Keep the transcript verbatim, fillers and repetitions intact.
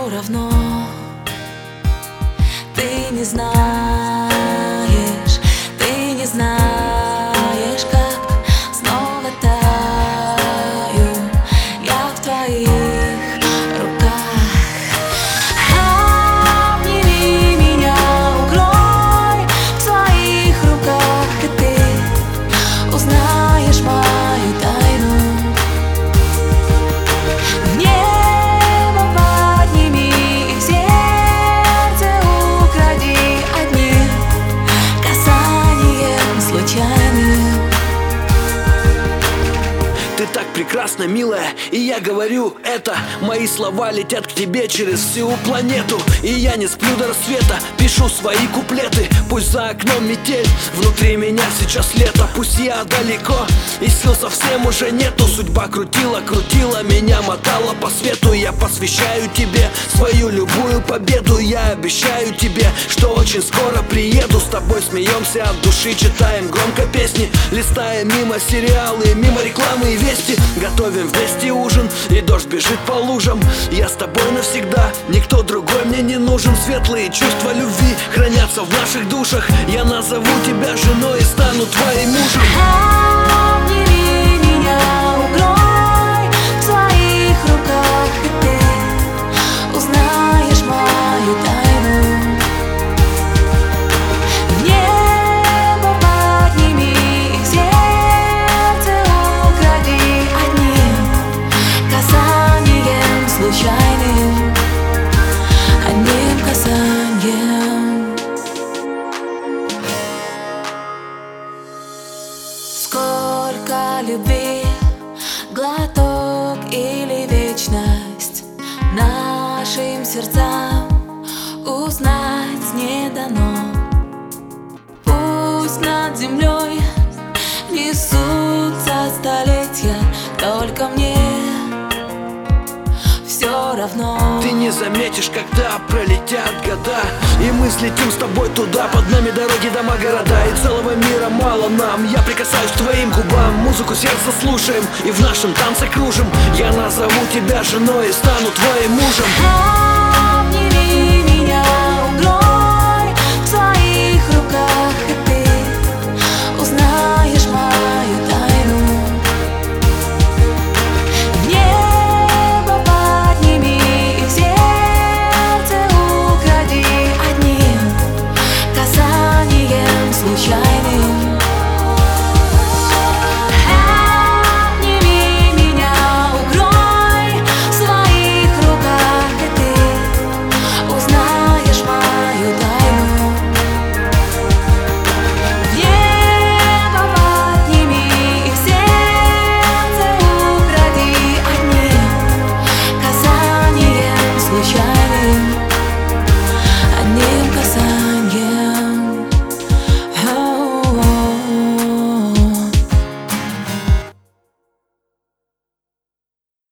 все равно ты не знаешь, ты не знаешь, как снова таю я в твоих руках. Обними меня, укрой в своих руках, и ты узнаешь мою тайну. В небо подними и в сердце укради одним касанием случайным. Ты так прекрасна, милая, и я говорю это. Мои слова летят к тебе через всю планету. И я не сплю до рассвета, пишу свои куплеты. Пусть за окном метель, внутри меня сейчас лето. Пусть я далеко, и сил совсем уже нету. Судьба крутила, крутила, меня мотала по свету. Я посвящаю тебе свою любую победу. Я обещаю тебе, что очень скоро приеду. С тобой смеемся от души, читаем громко песни, листая мимо сериалы, мимо рекламы и вести. Готовим вместе ужин, и дождь бежит по лужам. Я с тобой навсегда, никто другой мне не нужен. Светлые чувства любви хранятся в наших душах. Я назову тебя женой и стану твоим мужем. Обними меня, укрой в своих руках, и ты узнаешь мою тайну. В небо подними и в сердце укради одним касанием случайным, одним касанием. Сколько любви, глоток или вечность, нашим сердцам узнать не дано. Пусть над землей несутся столетия, только мне все равно. Ты не заметишь, когда пролетят года, и мы слетим с тобой туда. Под нами дороги, дома, города, и целого мира мало нам. Я прикасаюсь к твоим губам, музыку сердца слушаем, и в нашем танце кружим. Я назову тебя женой и стану твоим мужем. Обними